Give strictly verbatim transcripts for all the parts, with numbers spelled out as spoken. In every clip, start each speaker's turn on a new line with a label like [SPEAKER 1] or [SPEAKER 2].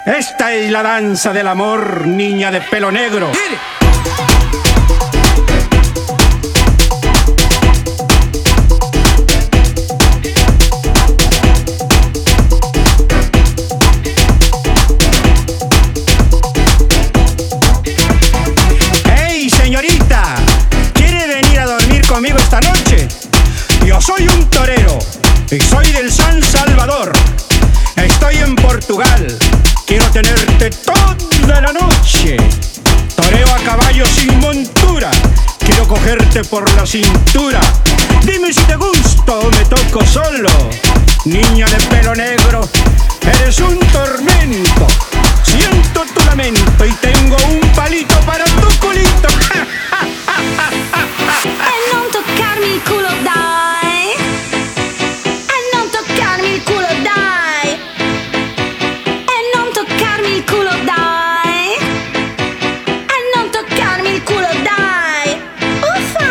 [SPEAKER 1] Esta es la danza del amor, niña de pelo negro. ¡Hey, señorita! ¿Quiere venir a dormir conmigo esta noche? Yo soy un torero y soy del San Salvador. Estoy en Portugal. Quiero tenerte toda la noche. Toreo a caballo sin montura. Quiero cogerte por la cintura. Dime si te gusto o me toco solo. Niña de pelo negro, eres un tormento. Siento tu lamento y tengo un palito para tu culito.
[SPEAKER 2] E non toccarmi il culo, dai. E non toccarmi il culo, dai. E non toccarmi il culo, dai. E non toccarmi il culo, dai. Uffa!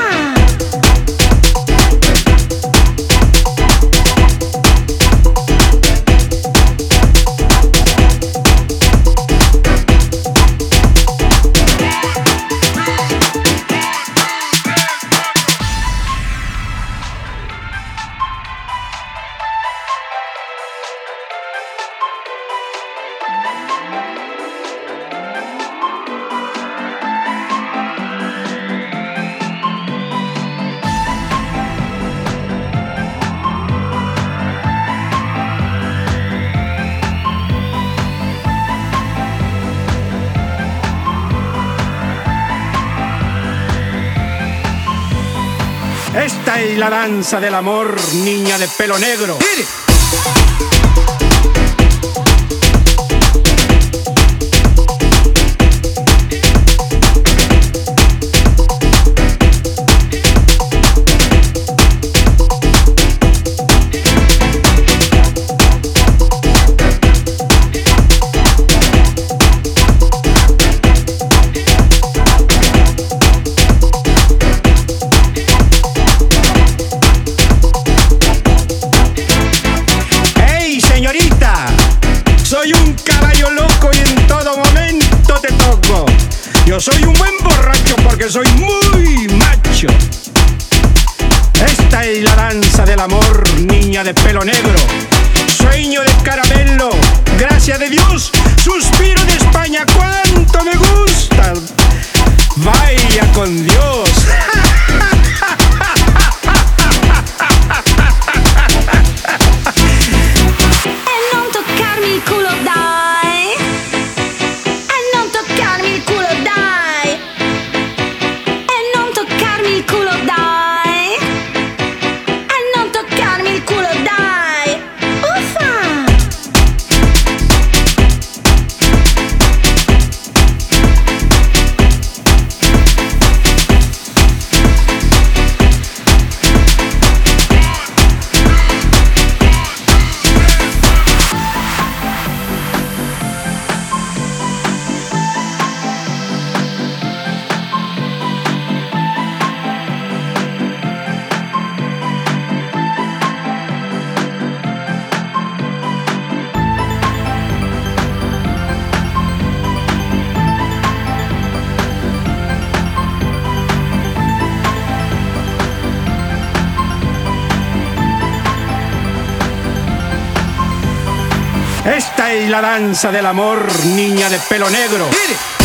[SPEAKER 1] Esta es la danza del amor, niña de pelo negro. Soy un caballo loco y en todo momento te toco. Yo soy un buen borracho porque soy muy macho. Esta es la danza del amor, niña de pelo negro. Sueño de caramelo, gracias de Dios. Suspiro de España, cuánto me gusta. Vaya con Dios. Esta es la danza del amor, niña de pelo negro.